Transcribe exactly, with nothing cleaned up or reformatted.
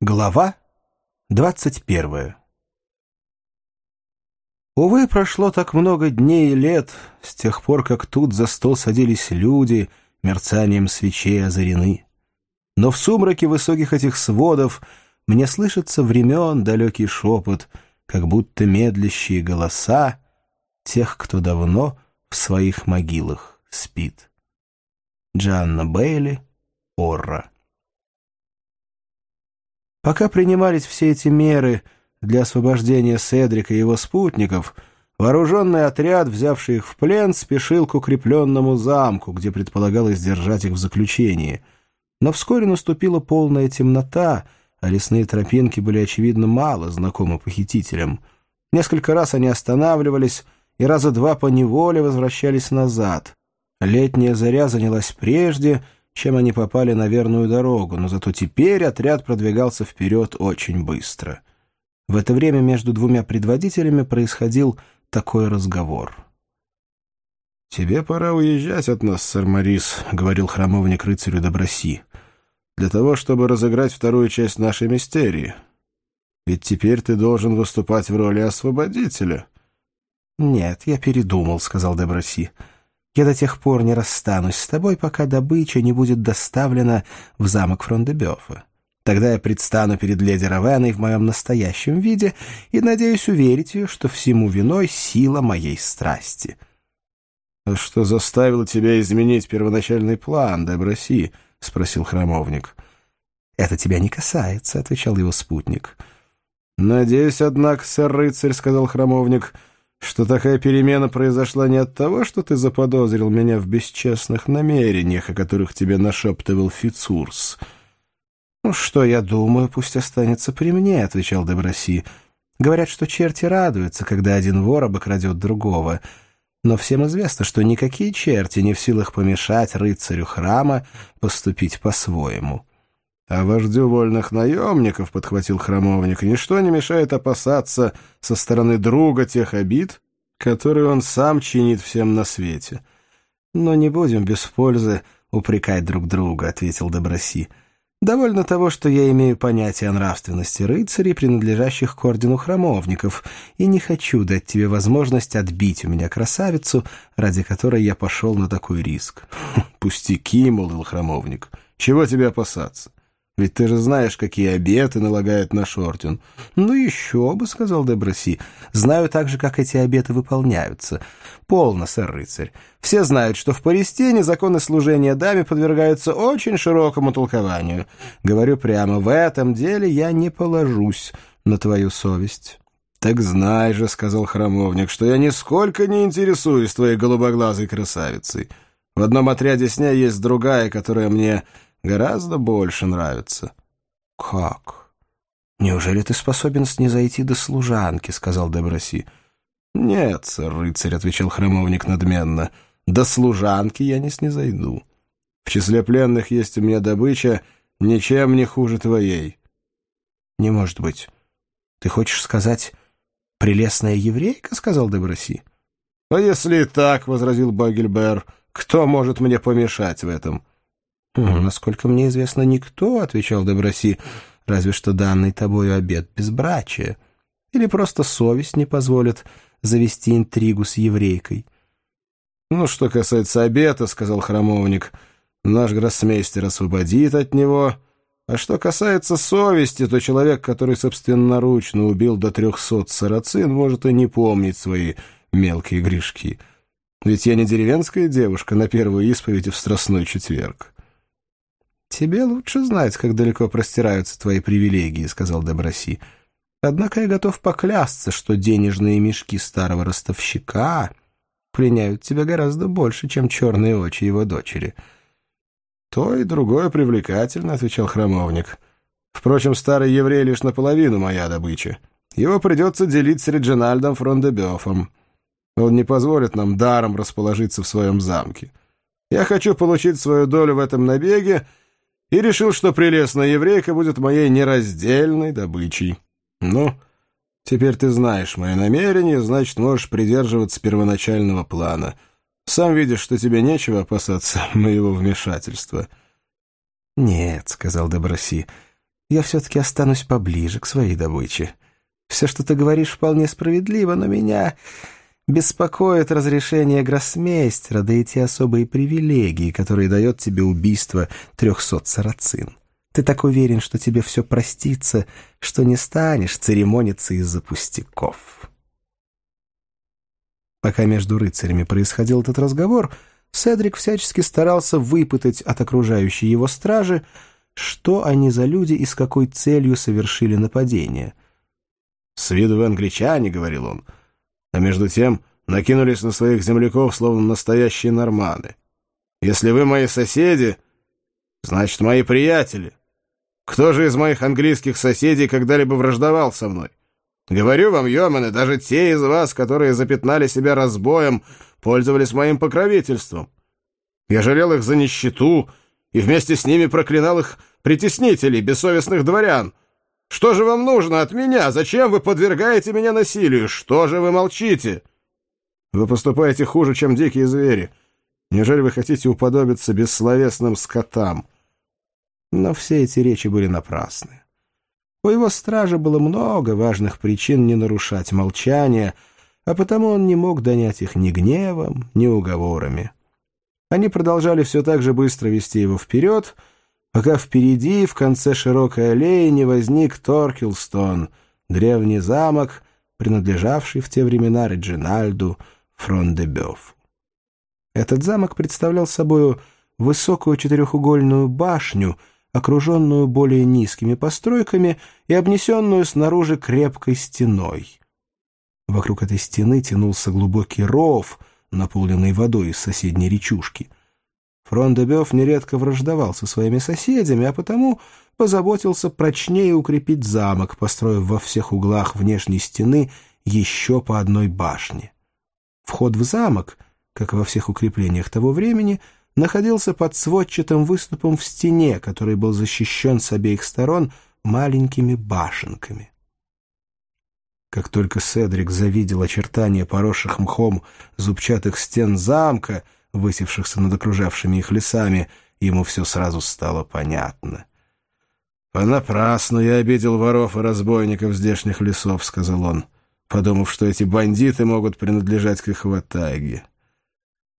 Глава двадцать первая. Увы, прошло так много дней и лет с тех пор, как тут за стол садились люди, мерцанием свечей озарены. Но в сумраке высоких этих сводов мне слышится времен далекий шепот, как будто медлящие голоса тех, кто давно в своих могилах спит. Джоанна Бейли, Орра. Пока принимались все эти меры для освобождения Седрика и его спутников, вооруженный отряд, взявший их в плен, спешил к укрепленному замку, где предполагалось держать их в заключении. Но вскоре наступила полная темнота, а лесные тропинки были, очевидно, мало знакомы похитителям. Несколько раз они останавливались и раза два поневоле возвращались назад. Летняя заря занялась прежде, чем они попали на верную дорогу, но зато теперь отряд продвигался вперед очень быстро. В это время между двумя предводителями происходил такой разговор. «Тебе пора уезжать от нас, сэр Морис», — говорил храмовник рыцарю Деброси, «для того, чтобы разыграть вторую часть нашей мистерии. Ведь теперь ты должен выступать в роли освободителя». «Нет, я передумал», — сказал Деброси. «Я до тех пор не расстанусь с тобой, пока добыча не будет доставлена в замок Фрон-де-Бёфа. Тогда я предстану перед леди Равенной в моем настоящем виде и надеюсь уверить ее, что всему виной сила моей страсти». «А что заставило тебя изменить первоначальный план, Деброси?» — спросил храмовник. «Это тебя не касается», — отвечал его спутник. «Надеюсь, однако, сэр-рыцарь», — сказал храмовник, — «что такая перемена произошла не от того, что ты заподозрил меня в бесчестных намерениях, о которых тебе нашептывал Фицурс». «Ну, что я думаю, пусть останется при мне», — отвечал Деброси. «Говорят, что черти радуются, когда один вор обокрадет другого. Но всем известно, что никакие черти не в силах помешать рыцарю храма поступить по-своему». «А вождю вольных наемников, — подхватил храмовник, — ничто не мешает опасаться со стороны друга тех обид, которые он сам чинит всем на свете». «Но не будем без пользы упрекать друг друга», — ответил Деброси. «Довольно того, что я имею понятие о нравственности рыцарей, принадлежащих к ордену храмовников, и не хочу дать тебе возможность отбить у меня красавицу, ради которой я пошел на такой риск». «Пустяки, — молвил храмовник, — чего тебе опасаться? Ведь ты же знаешь, какие обеты налагает наш орден». «Ну еще бы, — сказал Деброси, — знаю так же, как эти обеты выполняются. Полно, сэр-рыцарь. Все знают, что в Палестине законы служения даме подвергаются очень широкому толкованию. Говорю прямо, в этом деле я не положусь на твою совесть». «Так знай же, — сказал храмовник, — что я нисколько не интересуюсь твоей голубоглазой красавицей. В одном отряде с ней есть другая, которая мне гораздо больше нравится». «Как? Неужели ты способен снизойти до служанки?» — сказал Деброси. «Нет, сэр-рыцарь, — отвечал храмовник надменно, — до служанки я не снизойду. В числе пленных есть у меня добыча ничем не хуже твоей». «Не может быть. Ты хочешь сказать, прелестная еврейка?» — сказал Деброси. «А если и так, — возразил Багельбер, — кто может мне помешать в этом?» «Насколько мне известно, никто, — отвечал Деброси, — разве что данный тобою обет безбрачия. Или просто совесть не позволит завести интригу с еврейкой». «Ну, что касается обета, — сказал храмовник, — наш гроссмейстер освободит от него. А что касается совести, то человек, который собственноручно убил до трехсот сарацин, может и не помнить свои мелкие грешки. Ведь я не деревенская девушка на первую исповедь в Страстной четверг». «Тебе лучше знать, как далеко простираются твои привилегии, — сказал Деброси. Однако я готов поклясться, что денежные мешки старого ростовщика пленяют тебя гораздо больше, чем черные очи его дочери». «То и другое привлекательно, — отвечал храмовник. Впрочем, старый еврей лишь наполовину моя добыча. Его придется делить с Реджинальдом Фрон-де-Бёфом. Он не позволит нам даром расположиться в своем замке. Я хочу получить свою долю в этом набеге, и решил, что прелестная еврейка будет моей нераздельной добычей. Ну, теперь ты знаешь мои намерения, значит, можешь придерживаться первоначального плана. Сам видишь, что тебе нечего опасаться моего вмешательства». «Нет, — сказал Деброси, я все-таки останусь поближе к своей добыче. Все, что ты говоришь, вполне справедливо, но меня беспокоит разрешение гроссмейстера, да и те особые привилегии, которые дает тебе убийство трехсот сарацин. Ты так уверен, что тебе все простится, что не станешь церемониться из-за пустяков». Пока между рыцарями происходил этот разговор, Седрик всячески старался выпытать от окружающей его стражи, что они за люди и с какой целью совершили нападение. «С виду вы англичане», — говорил он, — «а между тем накинулись на своих земляков, словно настоящие норманы. Если вы мои соседи, значит, мои приятели. Кто же из моих английских соседей когда-либо враждовал со мной? Говорю вам, йоманы, даже те из вас, которые запятнали себя разбоем, пользовались моим покровительством. Я жалел их за нищету и вместе с ними проклинал их притеснителей, бессовестных дворян. Что же вам нужно от меня? Зачем вы подвергаете меня насилию? Что же вы молчите? Вы поступаете хуже, чем дикие звери. Неужели вы хотите уподобиться бессловесным скотам?» Но все эти речи были напрасны. У его стража было много важных причин не нарушать молчание, а потому он не мог донять их ни гневом, ни уговорами. Они продолжали все так же быстро вести его вперед, пока впереди, в конце широкой аллеи, не возник Торкелстон, древний замок, принадлежавший в те времена Реджинальду Фрон-де-Бёфу. Этот замок представлял собою высокую четырехугольную башню, окруженную более низкими постройками и обнесенную снаружи крепкой стеной. Вокруг этой стены тянулся глубокий ров, наполненный водой из соседней речушки. Фрон-де-Бёф нередко враждовал со своими соседями, а потому позаботился прочнее укрепить замок, построив во всех углах внешней стены еще по одной башне. Вход в замок, как и во всех укреплениях того времени, находился под сводчатым выступом в стене, который был защищен с обеих сторон маленькими башенками. Как только Седрик завидел очертания поросших мхом зубчатых стен замка, высевшихся над окружавшими их лесами, ему все сразу стало понятно. «Понапрасну я обидел воров и разбойников здешних лесов», — сказал он, подумав, что эти бандиты могут принадлежать к их ватаге.